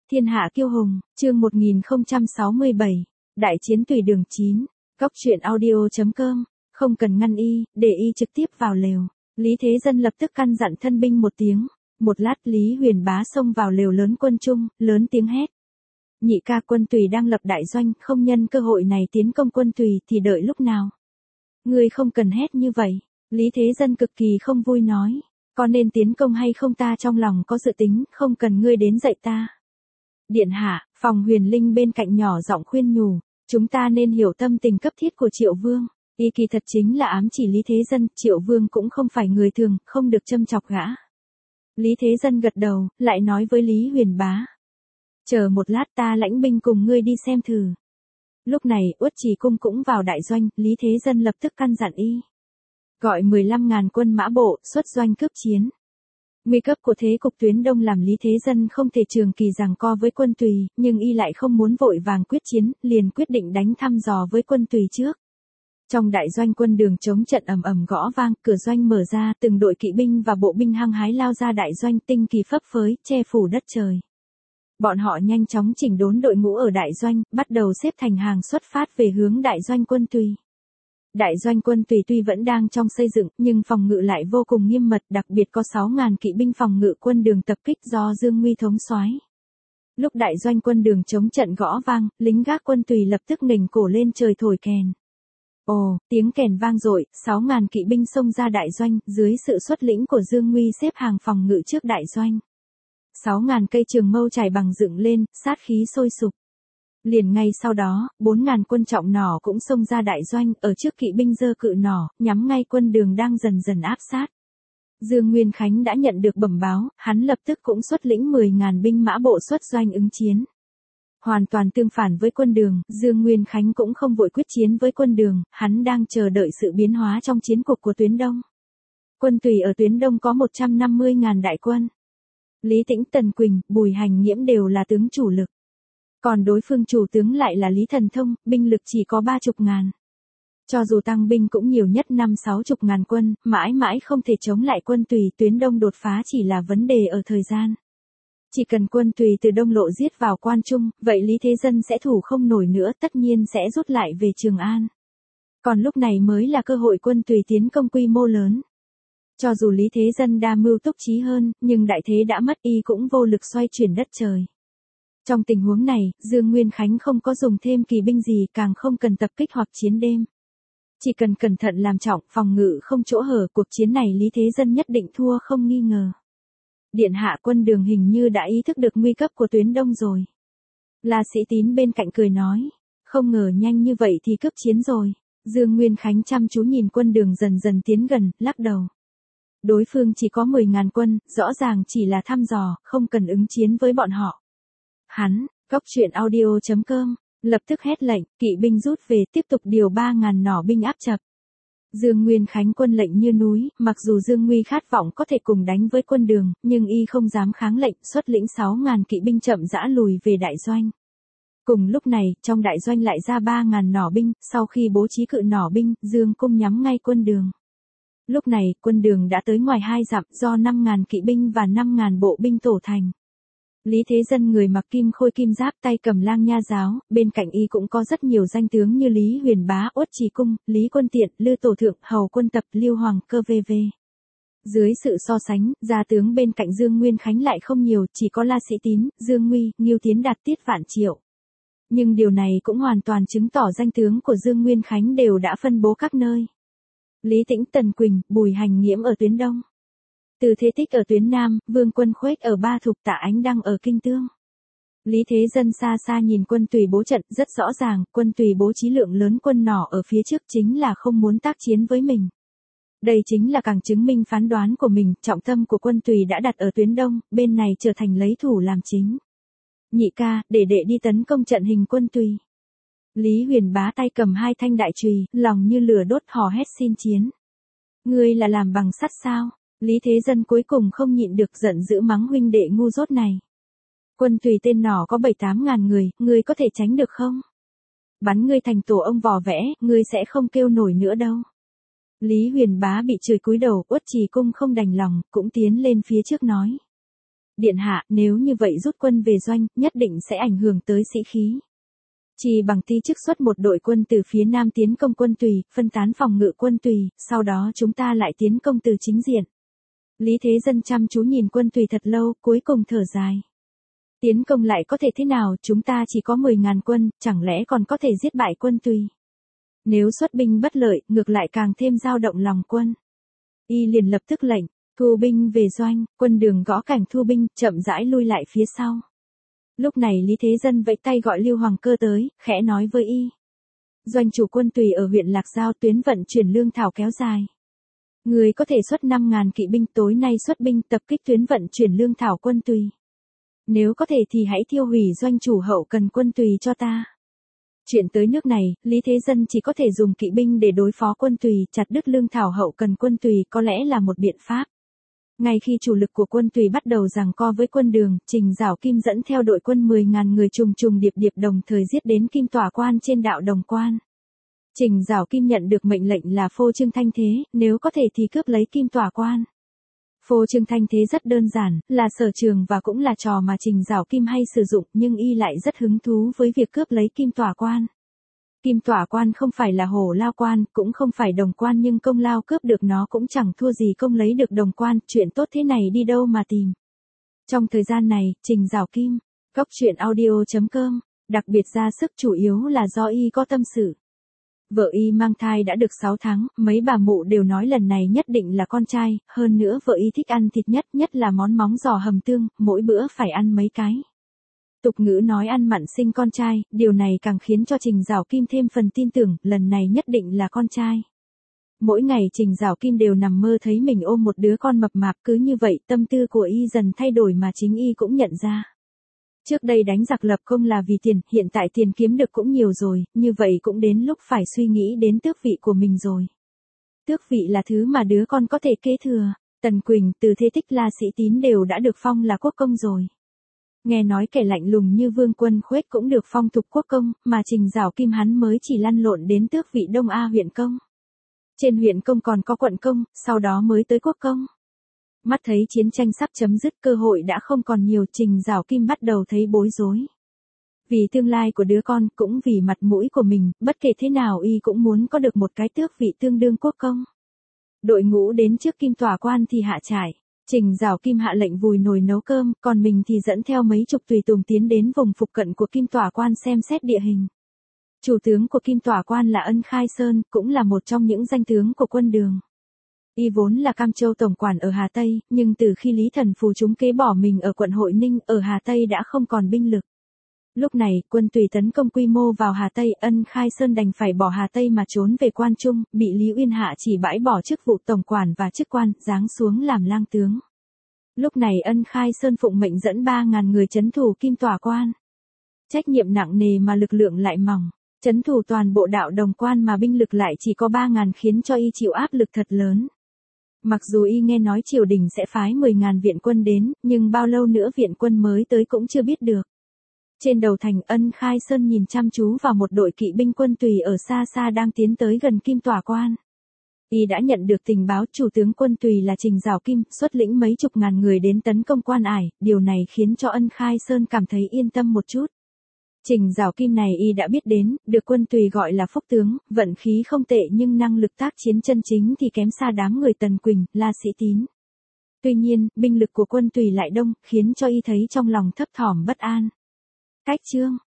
Thiên hạ kiêu hùng, chương 1067, Đại chiến tùy đường 9, Cóc truyện audio.com, không cần ngăn y, để y trực tiếp vào lều. Lý Thế Dân lập tức căn dặn thân binh một tiếng, một lát Lý Huyền Bá xông vào lều lớn quân trung, lớn tiếng hét. Nhị ca, quân Tùy đang lập đại doanh, không nhân cơ hội này tiến công quân Tùy thì đợi lúc nào. Ngươi không cần hét như vậy, Lý Thế Dân cực kỳ không vui nói. Có nên tiến công hay không ta trong lòng có dự tính, không cần ngươi đến dạy ta. Điện hạ, Phòng Huyền Linh bên cạnh nhỏ giọng khuyên nhủ, chúng ta nên hiểu tâm tình cấp thiết của Triệu Vương. Y kỳ thật chính là ám chỉ Lý Thế Dân, Triệu Vương cũng không phải người thường, không được châm chọc gã. Lý Thế Dân gật đầu, lại nói với Lý Huyền Bá. Chờ một lát ta lãnh binh cùng ngươi đi xem thử. Lúc này, Uất Trì Cung cũng vào đại doanh, Lý Thế Dân lập tức căn dặn y. Gọi 15.000 quân mã bộ, xuất doanh cướp chiến. Nguy cấp của thế cục tuyến đông làm Lý Thế Dân không thể trường kỳ giằng co với quân Tùy, nhưng y lại không muốn vội vàng quyết chiến, liền quyết định đánh thăm dò với quân Tùy trước. Trong đại doanh quân đường chống trận ầm ầm gõ vang, cửa doanh mở ra, từng đội kỵ binh và bộ binh hăng hái lao ra đại doanh, tinh kỳ phấp phới, che phủ đất trời. Bọn họ nhanh chóng chỉnh đốn đội ngũ ở đại doanh, bắt đầu xếp thành hàng xuất phát về hướng đại doanh quân Tùy. Đại doanh quân Tùy tuy vẫn đang trong xây dựng, nhưng phòng ngự lại vô cùng nghiêm mật, đặc biệt có 6.000 kỵ binh phòng ngự quân đường tập kích do Dương Nguy thống soái. Lúc đại doanh quân đường chống trận gõ vang, lính gác quân Tùy lập tức nghềnh cổ lên trời thổi kèn. Ồ, tiếng kèn vang dội, 6.000 kỵ binh xông ra đại doanh, dưới sự xuất lĩnh của Dương Nguy xếp hàng phòng ngự trước đại doanh. 6.000 cây trường mâu chải bằng dựng lên, sát khí sôi sục. Liền ngay sau đó, 4.000 quân trọng nỏ cũng xông ra đại doanh, ở trước kỵ binh giơ cự nỏ, nhắm ngay quân đường đang dần dần áp sát. Dương Nguyên Khánh đã nhận được bẩm báo, hắn lập tức cũng xuất lĩnh 10.000 binh mã bộ xuất doanh ứng chiến. Hoàn toàn tương phản với quân đường, Dương Nguyên Khánh cũng không vội quyết chiến với quân đường, hắn đang chờ đợi sự biến hóa trong chiến cục của tuyến đông. Quân Tùy ở tuyến đông có 150.000 đại quân. Lý Tĩnh, Tần Quỳnh, Bùi Hành Nghiễm đều là tướng chủ lực. Còn đối phương chủ tướng lại là Lý Thần Thông, binh lực chỉ có 30.000. Cho dù tăng binh cũng nhiều nhất 50-60 quân, mãi mãi không thể chống lại quân Tùy, tuyến đông đột phá chỉ là vấn đề ở thời gian. Chỉ cần quân Tùy từ đông lộ giết vào Quan Trung, vậy Lý Thế Dân sẽ thủ không nổi nữa, tất nhiên sẽ rút lại về Trường An. Còn lúc này mới là cơ hội quân Tùy tiến công quy mô lớn. Cho dù Lý Thế Dân đa mưu túc trí hơn, nhưng đại thế đã mất, y cũng vô lực xoay chuyển đất trời. Trong tình huống này, Dương Nguyên Khánh không có dùng thêm kỳ binh gì, càng không cần tập kích hoặc chiến đêm. Chỉ cần cẩn thận làm trọng, phòng ngự không chỗ hở, cuộc chiến này Lý Thế Dân nhất định thua không nghi ngờ. Điện hạ, quân đường hình như đã ý thức được nguy cấp của tuyến đông rồi. La Sĩ Tín bên cạnh cười nói, không ngờ nhanh như vậy thì cướp chiến rồi. Dương Nguyên Khánh chăm chú nhìn quân đường dần dần tiến gần, lắc đầu. Đối phương chỉ có 10.000 quân, rõ ràng chỉ là thăm dò, không cần ứng chiến với bọn họ. Hắn, Cóc truyện audio.com, lập tức hét lệnh, kỵ binh rút về, tiếp tục điều 3.000 nỏ binh áp chập. Dương Nguyên Khánh quân lệnh như núi, mặc dù Dương Nguy khát vọng có thể cùng đánh với quân đường, nhưng y không dám kháng lệnh, xuất lĩnh 6.000 kỵ binh chậm rãi lùi về đại doanh. Cùng lúc này, trong đại doanh lại ra 3.000 nỏ binh, sau khi bố trí cự nỏ binh, Dương cung nhắm ngay quân đường. Lúc này, quân đường đã tới ngoài 2 dặm, do 5.000 kỵ binh và 5.000 bộ binh tổ thành. Lý Thế Dân người mặc kim khôi kim giáp, tay cầm lang nha giáo, bên cạnh y cũng có rất nhiều danh tướng như Lý Huyền Bá, Uất Trì Cung, Lý Quân Tiện, Lư Tổ Thượng, Hầu Quân Tập, Lưu Hoàng Cơ v.v. Dưới sự so sánh, gia tướng bên cạnh Dương Nguyên Khánh lại không nhiều, chỉ có La Sĩ Tín, Dương Nguy, Ngưu Tiến Đạt, Tiết Vạn Triệu. Nhưng điều này cũng hoàn toàn chứng tỏ danh tướng của Dương Nguyên Khánh đều đã phân bố các nơi. Lý Tĩnh, Tần Quỳnh, Bùi Hành Nghiễm ở tuyến đông. Từ Thế Tích ở tuyến Nam, Vương Quân Khuếch ở Ba Thục, Tạ Ánh Đăng ở Kinh Tương. Lý Thế Dân xa xa nhìn quân Tùy bố trận, rất rõ ràng, quân Tùy bố trí lượng lớn quân nỏ ở phía trước chính là không muốn tác chiến với mình. Đây chính là càng chứng minh phán đoán của mình, trọng tâm của quân Tùy đã đặt ở tuyến đông, bên này trở thành lấy thủ làm chính. Nhị ca, để đệ đi tấn công trận hình quân Tùy. Lý Huyền Bá tay cầm 2 thanh đại chùy, lòng như lửa đốt hò hét xin chiến. Ngươi là làm bằng sắt sao? Lý Thế Dân cuối cùng không nhịn được, giận dữ mắng huynh đệ ngu dốt này. Quân Tùy tên nỏ có 7-8 ngàn người, ngươi có thể tránh được không? Bắn ngươi thành tổ ông vò vẽ, ngươi sẽ không kêu nổi nữa đâu. Lý Huyền Bá bị chửi cúi đầu, Uất Trì Cung không đành lòng, cũng tiến lên phía trước nói. điện hạ, nếu như vậy rút quân về doanh, nhất định sẽ ảnh hưởng tới sĩ khí. Chỉ bằng ti chức xuất một đội quân từ phía nam tiến công quân Tùy, phân tán phòng ngự quân Tùy, sau đó chúng ta lại tiến công từ chính diện. Lý Thế Dân chăm chú nhìn quân Tùy thật lâu, cuối cùng thở dài. Tiến công lại có thể thế nào, chúng ta chỉ có 10.000 quân, chẳng lẽ còn có thể giết bại quân Tùy. Nếu xuất binh bất lợi, ngược lại càng thêm dao động lòng quân. Y liền lập tức lệnh, thu binh về doanh, quân Đường gõ cảnh thu binh, chậm rãi lui lại phía sau. Lúc này Lý Thế Dân vẫy tay gọi Lưu Hoàng Cơ tới, khẽ nói với y. Doanh chủ quân Tùy ở huyện Lạc Giao, tuyến vận chuyển lương thảo kéo dài. Người có thể xuất 5.000 kỵ binh, tối nay xuất binh tập kích tuyến vận chuyển lương thảo quân Tùy. Nếu có thể thì hãy thiêu hủy doanh chủ hậu cần quân Tùy cho ta. Chuyện tới nước này, Lý Thế Dân chỉ có thể dùng kỵ binh để đối phó quân Tùy, chặt đứt lương thảo hậu cần quân Tùy có lẽ là một biện pháp. Ngay khi chủ lực của quân Tùy bắt đầu giằng co với quân Đường, Trình Giảo Kim dẫn theo đội quân 10.000 người trùng trùng điệp điệp đồng thời giết đến Kim Tỏa Quan trên đạo Đồng Quan. Trình Giảo Kim nhận được mệnh lệnh là phô trương thanh thế, nếu có thể thì cướp lấy Kim Tỏa Quan. Phô trương thanh thế rất đơn giản, là sở trường và cũng là trò mà Trình Giảo Kim hay sử dụng, nhưng y lại rất hứng thú với việc cướp lấy Kim Tỏa Quan. Kim Tỏa Quan không phải là Hổ Lao Quan, cũng không phải Đồng Quan, nhưng công lao cướp được nó cũng chẳng thua gì công lấy được Đồng Quan, chuyện tốt thế này đi đâu mà tìm. Trong thời gian này, Trình Giảo Kim, goctruyện.audio.com, đặc biệt ra sức chủ yếu là do y có tâm sự. Vợ y mang thai đã được 6 tháng, mấy bà mụ đều nói lần này nhất định là con trai, hơn nữa vợ y thích ăn thịt nhất là món móng giò hầm tương, mỗi bữa phải ăn mấy cái. Tục ngữ nói ăn mặn sinh con trai, điều này càng khiến cho Trình Giảo Kim thêm phần tin tưởng, lần này nhất định là con trai. Mỗi ngày Trình Giảo Kim đều nằm mơ thấy mình ôm một đứa con mập mạp, cứ như vậy tâm tư của y dần thay đổi mà chính y cũng nhận ra. Trước đây đánh giặc lập công là vì tiền, hiện tại tiền kiếm được cũng nhiều rồi, như vậy cũng đến lúc phải suy nghĩ đến tước vị của mình rồi. Tước vị là thứ mà đứa con có thể kế thừa, Tần Quỳnh, Từ Thế Tích, La Sĩ Tín đều đã được phong là quốc công rồi. Nghe nói kẻ lạnh lùng như Vương Quân Khuếch cũng được phong thục quốc công, mà Trình Giảo Kim hắn mới chỉ lăn lộn đến tước vị Đông A huyện công. Trên huyện công còn có quận công, sau đó mới tới quốc công. Mắt thấy chiến tranh sắp chấm dứt, cơ hội đã không còn nhiều, Trình Giảo Kim bắt đầu thấy bối rối. Vì tương lai của đứa con, cũng vì mặt mũi của mình, bất kể thế nào y cũng muốn có được một cái tước vị tương đương quốc công. Đội ngũ đến trước Kim Tỏa Quan thì hạ trại. Trình Giảo Kim hạ lệnh vùi nồi nấu cơm, còn mình thì dẫn theo mấy chục tùy tùng tiến đến vùng phụ cận của Kim Tỏa Quan xem xét địa hình. Chủ tướng của Kim Tỏa Quan là Ân Khai Sơn, cũng là một trong những danh tướng của quân Đường. Y vốn là Cam Châu tổng quản ở Hà Tây, nhưng từ khi Lý Thần Phù trúng kế bỏ mình ở quận Hội Ninh, ở Hà Tây đã không còn binh lực. Lúc này, quân Tùy tấn công quy mô vào Hà Tây, Ân Khai Sơn đành phải bỏ Hà Tây mà trốn về Quan Trung, bị Lý Uyên hạ chỉ bãi bỏ chức vụ tổng quản và chức quan, giáng xuống làm lang tướng. Lúc này Ân Khai Sơn phụng mệnh dẫn 3.000 người trấn thủ Kim Tỏa Quan. Trách nhiệm nặng nề mà lực lượng lại mỏng, trấn thủ toàn bộ đạo Đồng Quan mà binh lực lại chỉ có 3.000 khiến cho y chịu áp lực thật lớn. Mặc dù y nghe nói triều đình sẽ phái 10.000 viện quân đến, nhưng bao lâu nữa viện quân mới tới cũng chưa biết được. Trên đầu thành, Ân Khai Sơn nhìn chăm chú vào một đội kỵ binh quân Tùy ở xa xa đang tiến tới gần Kim Tỏa Quan. Y đã nhận được tình báo chủ tướng quân Tùy là Trình Giảo Kim, xuất lĩnh mấy chục ngàn người đến tấn công Quan Ải, điều này khiến cho Ân Khai Sơn cảm thấy yên tâm một chút. Trình Giảo Kim này y đã biết đến, được quân Tùy gọi là phúc tướng, vận khí không tệ nhưng năng lực tác chiến chân chính thì kém xa đám người Tần Quỳnh, La Sĩ Tín. Tuy nhiên, binh lực của quân Tùy lại đông, khiến cho y thấy trong lòng thấp thỏm bất an. Cách chương